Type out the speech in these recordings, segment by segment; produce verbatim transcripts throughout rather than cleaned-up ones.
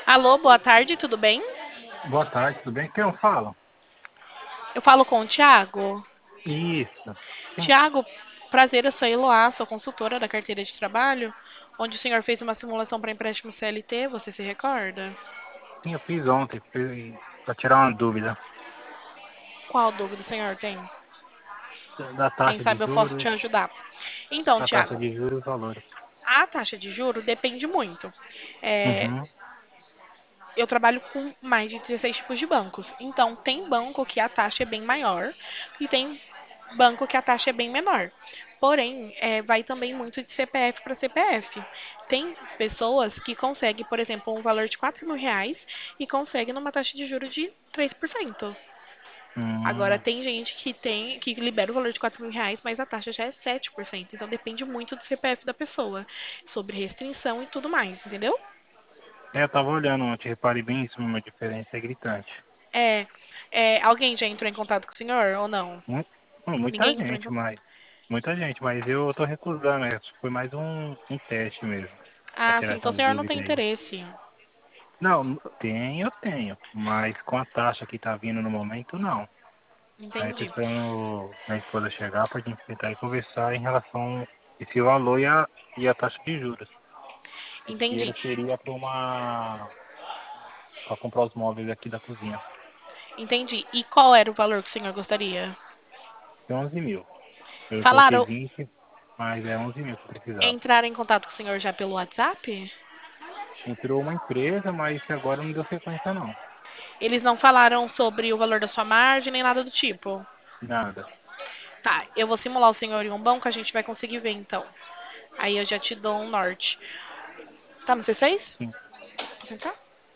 Alô, boa tarde, tudo bem? Boa tarde, tudo bem? Quem eu falo? Eu falo com o Tiago. Isso. Sim, Tiago, prazer, eu sou a Eloá, sou consultora da carteira de trabalho, onde o senhor fez uma simulação para empréstimo C L T, você se recorda? sim, eu fiz ontem, para tirar uma dúvida Qual dúvida o senhor tem? da da Quem taxa de sabe eu posso te juros, ajudar. Então, a taxa Tiago, de juros e os valores. a taxa de juro depende muito. É, Uhum. eu trabalho com mais de dezesseis tipos de bancos. Então, tem banco que a taxa é bem maior e tem banco que a taxa é bem menor. Porém, é, vai também muito de C P F para C P F. Tem pessoas que conseguem, por exemplo, um valor de quatro mil reais e conseguem numa taxa de juros de três por cento. Agora, Hum. tem gente que tem que libera o valor de quatro mil reais, mas a taxa já é sete por cento. Então, depende muito do C P F da pessoa, sobre restrição e tudo mais, entendeu? É, eu tava olhando ontem, reparei bem isso, uma diferença é gritante. É, é, alguém já entrou em contato com o senhor ou não? Mu- bom, muita Ninguém entrou em gente, contato. mas. Muita gente, mas eu tô recusando, né? Foi mais um, um teste mesmo, pra Ah, sim, tirar então essa o senhor não tem dúvida aí. interesse. Não, tenho, eu tenho, mas com a taxa que tá vindo no momento, não. Aí tô Entendi. esperando minha esposa chegar pra gente sentar e conversar em relação a esse valor e a, e a taxa de juros. O Entendi. dinheiro seria para uma para comprar os móveis aqui da cozinha. Entendi. E qual era o valor que o senhor gostaria? Tem onze mil. Eu coloquei Falaram, vinte, mas é onze mil que eu precisava. entraram em contato com o senhor já pelo WhatsApp? Entrou uma empresa, mas agora não deu sequência não. Eles não falaram sobre o valor da sua margem nem nada do tipo. Nada. Tá, eu vou simular o senhor em um banco, a gente vai conseguir ver então. Aí eu já te dou um norte. Tá no C seis? Sim. Vou sentar?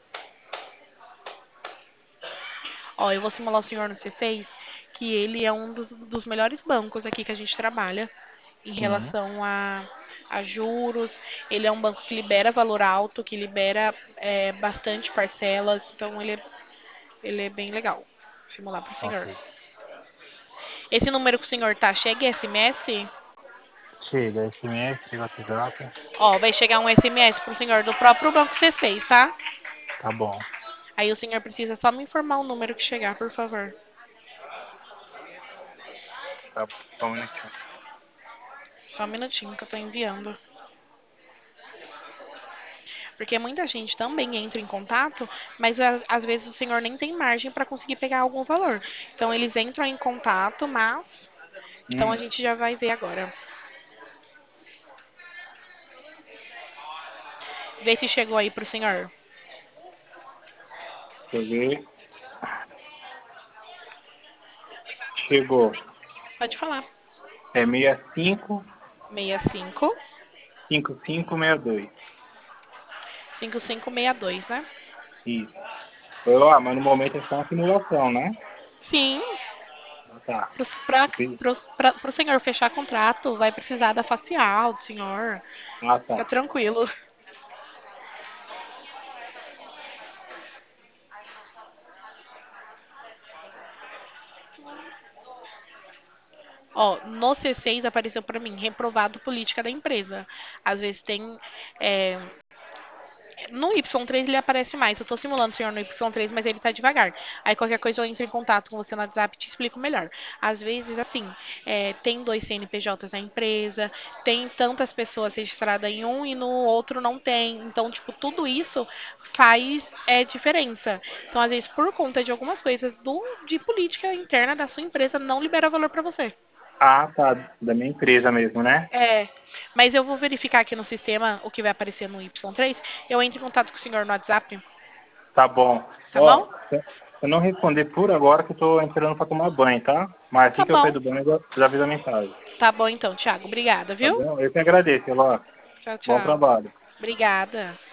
Ó, eu vou simular o senhor no C seis, que ele é um dos, dos melhores bancos aqui que a gente trabalha em Sim. relação a, a juros. Ele é um banco que libera valor alto, que libera é, bastante parcelas, então ele é, ele é bem legal. Vou simular para o senhor. Ok. Esse número que o senhor tá, chega em S M S? Chega, S M S, chega WhatsApp. Ó, vai chegar um S M S pro senhor do próprio banco C seis, tá? Tá bom. Aí o senhor precisa só me informar o número que chegar, por favor. Tá, só um minutinho. Só um minutinho que eu tô enviando. Porque muita gente também entra em contato, mas a- às vezes o senhor nem tem margem para conseguir pegar algum valor. Então eles entram em contato, mas. Então a Hum, gente já vai ver agora. Vê se chegou aí pro senhor. deixa eu ver. Chegou. Pode falar. É seis cinco seis cinco, cinco cinco seis dois. cinco cinco seis dois, né? Isso. Foi lá, mas no momento é só uma simulação, né? Sim, Ah, tá. para Ok. o senhor fechar contrato, vai precisar da facial do senhor. Ah, Fica tá. tranquilo. Ó, no C seis apareceu para mim, reprovado política da empresa. Às vezes tem. é, No Y três ele aparece mais. Eu tô simulando o senhor no Y três, mas ele tá devagar. Aí qualquer coisa eu entro em contato com você no WhatsApp e te explico melhor. Às vezes, assim, é, tem dois C N P Js na empresa, tem tantas pessoas registradas em um e no outro não tem. Então, tipo, tudo isso faz é, diferença. Então, às vezes, por conta de algumas coisas do, de política interna da sua empresa, não libera valor para você. Ah, tá. Da minha empresa mesmo, né? É, mas eu vou verificar aqui no sistema o que vai aparecer no Y três. Eu entro em contato com o senhor no WhatsApp, Tá bom. tá bom? Ó, se eu não responder por agora que eu tô entrando pra tomar banho, tá? Mas Tá assim que eu sair bom. do banho, eu já já aviso a mensagem. Tá bom então, Thiago. Obrigada, Tá viu? bom? Eu que agradeço, Eló. Tchau, Bom tchau. trabalho. Obrigada.